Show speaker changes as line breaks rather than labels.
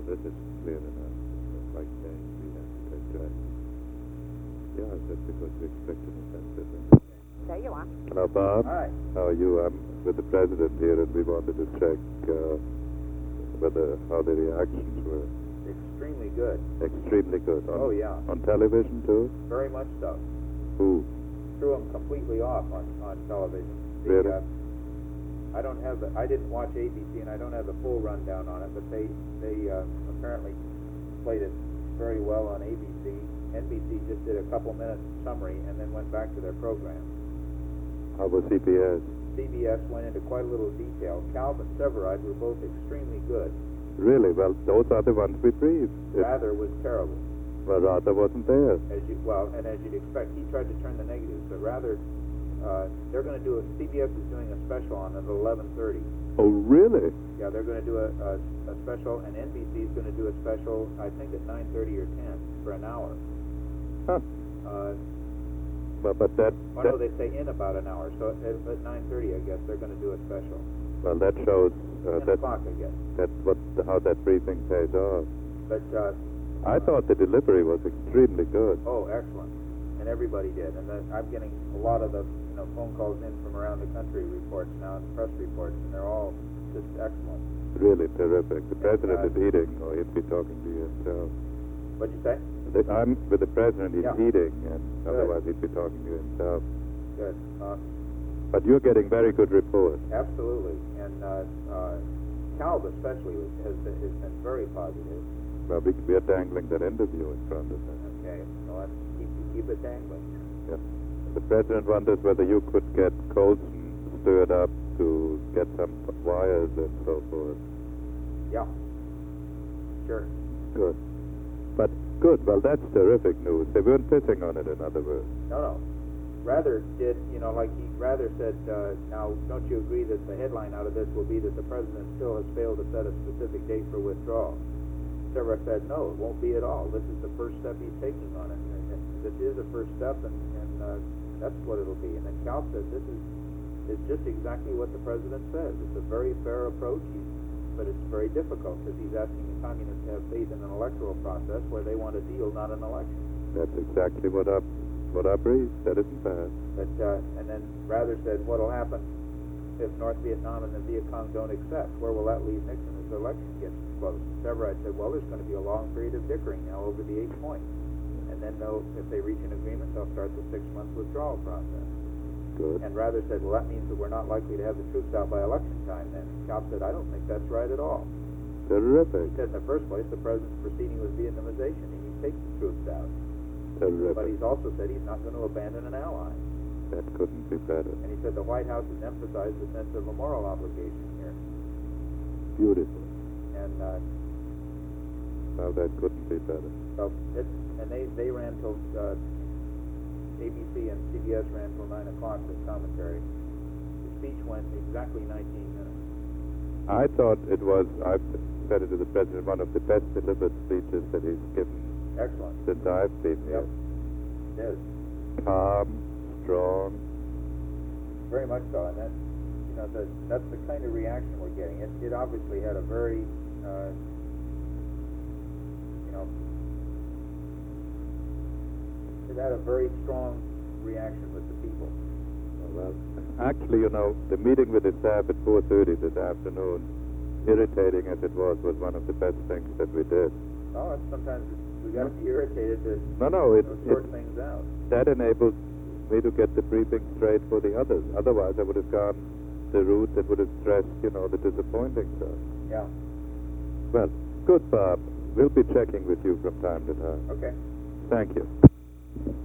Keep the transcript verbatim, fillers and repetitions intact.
this is clear enough. Like saying we have to take drastic. Yeah, that's because we expect an offensive.
There you are.
Hello, Bob.
Hi.
How are you? I'm with the president here, and we wanted to check uh, whether how the reactions were.
Extremely good.
Extremely good. On,
Oh, yeah.
On television too.
Very much so.
Who?
Threw them completely off on, on television. The,
Really?
Uh, I don't have the, I didn't watch A B C, and I don't have the full rundown on it, but they, they uh, apparently played it very well on A B C. N B C just did a couple minutes summary and then went back to their program.
How was C B S?
C B S went into quite a little detail. Calvin Severide were both extremely good.
Really? Well, those are the ones we briefed. If-
Rather was terrible.
Well, Rather wasn't there.
As you well, and as you'd expect, he tried to turn the negatives, but rather uh, they're going to do a. C B S is doing a special on it at eleven thirty.
Oh, really?
Yeah, they're going to do a, a, a special, and N B C is going to do a special, I think, at nine thirty or ten for an hour.
Huh.
Uh,
Well, but that.
oh
that
no, they say in about an hour, so at, at nine thirty, I guess they're going to do a special.
well, that shows uh,
ten
that
o'clock, I guess.
that's what how that briefing pays off.
But uh,
I thought the delivery was extremely good.
oh, excellent, and everybody did, and then I'm getting a lot of the you know phone calls in from around the country, reports now, and press reports, and they're all just excellent.
Really terrific. The president
uh,
is eating, or he'd be talking to you himself.
What'd you say?
The- I'm with the president. He's
Yeah.
eating, and
Good.
otherwise he'd be talking to you himself.
Good. Uh,
But you're getting very good reports.
Absolutely, and uh, uh, Calv especially was, has, been, has been very positive.
Well, we, we are dangling that interview in front of him.
Okay, so let's keep keep it dangling.
Yeah. The president wonders whether you could get Colson stirred up to get some wires and so forth.
Yeah, sure.
Good. But good. Well, that's terrific news. They weren't pissing on it, in other words.
No, no. Rather did you know like he rather said? Uh, now, don't you agree that the headline out of this will be that the president still has failed to set a specific date for withdrawal? Severin said, no, it won't be at all. This is the first step he's taking on it. And, and this is a first step, and, and uh, that's what it'll be. And then Cal said, this is is just exactly what the president says. It's a very fair approach, he's, but it's very difficult because he's asking the communists to have faith in an electoral process where they want a deal, not an election.
That's exactly what I what I briefed. That isn't bad.
But uh, and then Rather said, what'll happen if North Vietnam and the Viet Cong don't accept? Where will that leave Nixon as the election gets close? Severide said, well, there's going to be a long period of dickering now over the eight points. And then they'll, if they reach an agreement, they'll start the six-month withdrawal process.
Good.
And Rather said, well, that means that we're not likely to have the troops out by election time then. Calv said, I don't think that's right at all.
Terrific.
He said, in the first place, the president's proceeding with Vietnamization, and he takes the troops out.
Terrific.
But he's also said he's not going to abandon an ally.
That couldn't be better.
And he said the White House has emphasized the sense of a moral obligation here.
Beautiful.
And uh,
Now that couldn't be better.
so it, and they, they ran till uh, A B C and C B S ran till nine o'clock with commentary. The speech went exactly nineteen minutes.
I thought it was, I've said it to the president, one of the best delivered speeches that he's given
Excellent.
since I've been
Yep.
here.
It is.
Calm, strong.
Very much so. And that, you know, the, that's the kind of reaction we're getting. It, it obviously had a very, uh, you know, it had a very strong reaction with the people.
Well, actually, you know, the meeting with the staff at four thirty this afternoon, irritating as it was, was one of the best things that we did.
Oh, it's sometimes we got to be irritated to
No, no, it,
you know, sort
it,
things out.
that enabled me to get the briefing straight for the others. Otherwise, I would have gone the route that would have stressed, you know, the disappointing stuff.
Yeah.
Well, good, Bob. We'll be checking with you from time to time.
Okay.
Thank you.